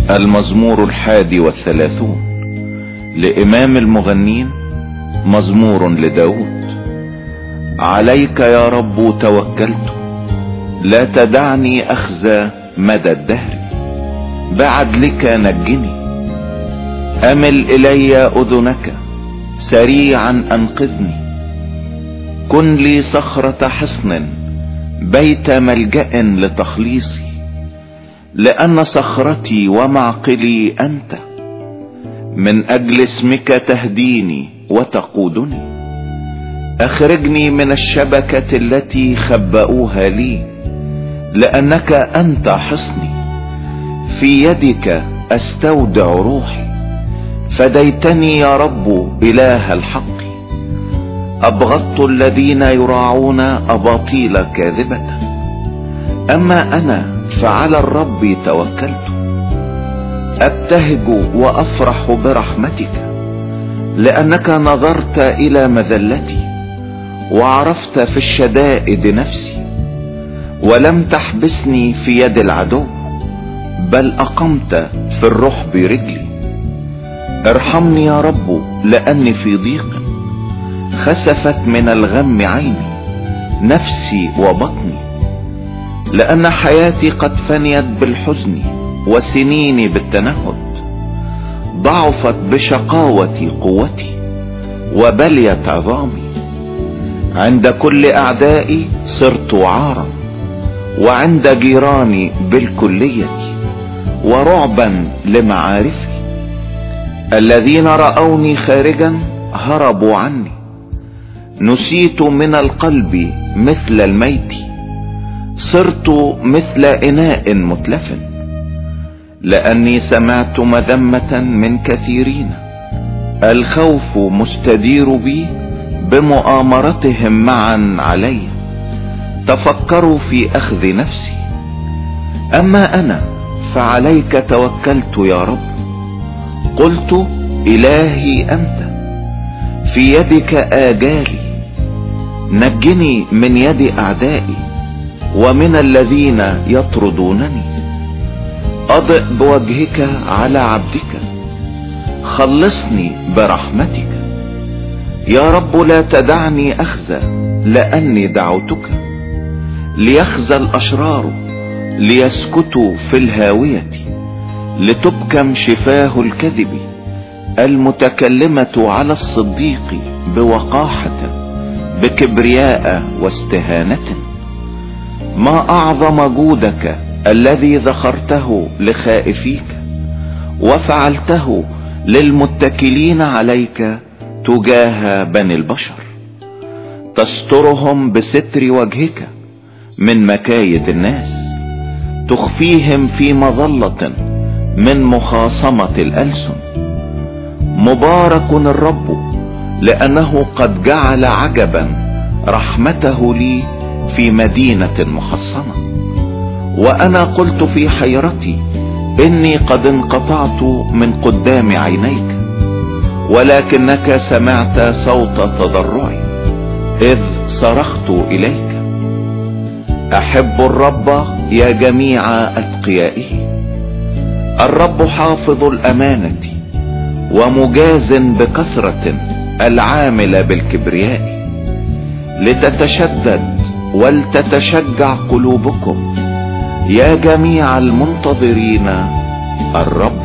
المزمور 31 لإمام المغنين، مزمور لداود. عليك يا رب توكلت، لا تدعني أخزى مدى الدهر، بعدلك نجني. أمل إلي أذنك سريعا أنقذني، كن لي صخرة حصن بيت ملجأ لتخليصي، لأن صخرتي ومعقلي أنت، من أجل اسمك تهديني وتقودني. أخرجني من الشبكة التي خبأوها لي، لأنك أنت حصني، في يدك أستودع روحي. فديتني يا رب إله الحق، أبغضت الذين يراعون أباطيل كاذبة. أما أنا فعلى الرب توكلت، أبتهج وأفرح برحمتك، لأنك نظرت إلى مذلتي وعرفت في الشدائد نفسي، ولم تحبسني في يد العدو، بل أقمت في الرحب رجلي. ارحمني يا رب لأني في ضيق، خسفت من الغم عيني نفسي وبطني، لأن حياتي قد فنيت بالحزن وسنيني بالتنهد. ضعفت بشقاوتي قوتي وبليت عظامي، عند كل أعدائي صرت عارا، وعند جيراني بالكلية ورعبا لمعارفي. الذين رأوني خارجا هربوا عني، نسيت من القلب مثل الميت، صرت مثل إناء متلف، لأني سمعت مذمة من كثيرين. الخوف مستدير بي بمؤامرتهم معا علي، تفكروا في أخذ نفسي. أما أنا فعليك توكلت يا رب، قلت إلهي أنت، في يدك آجالي. نجني من يد أعدائي ومن الذين يطردونني. أضئ بوجهك على عبدك، خلصني برحمتك. يا رب لا تدعني أخزى، لأني دعوتك. ليخزى الأشرار ليسكتوا في الهاوية، لتبكم شفاه الكذب المتكلمة على الصديق بوقاحة، بكبرياء واستهانة. ما أعظم جودك الذي ذخرته لخائفيك، وفعلته للمتكلين عليك تجاه بني البشر. تسترهم بستر وجهك من مكايد الناس، تخفيهم في مظلة من مخاصمة الألسن. مبارك الرب، لأنه قد جعل عجبا رحمته لي في مدينة محصنة. وأنا قلت في حيرتي إني قد انقطعت من قدام عينيك، ولكنك سمعت صوت تضرعي إذ صرخت إليك. أحب الرب يا جميع أتقيائه، الرب حافظ الأمانة ومجاز بكثرة العامل بالكبرياء. لتتشدد ولتتشجع قلوبكم يا جميع المنتظرين الرب.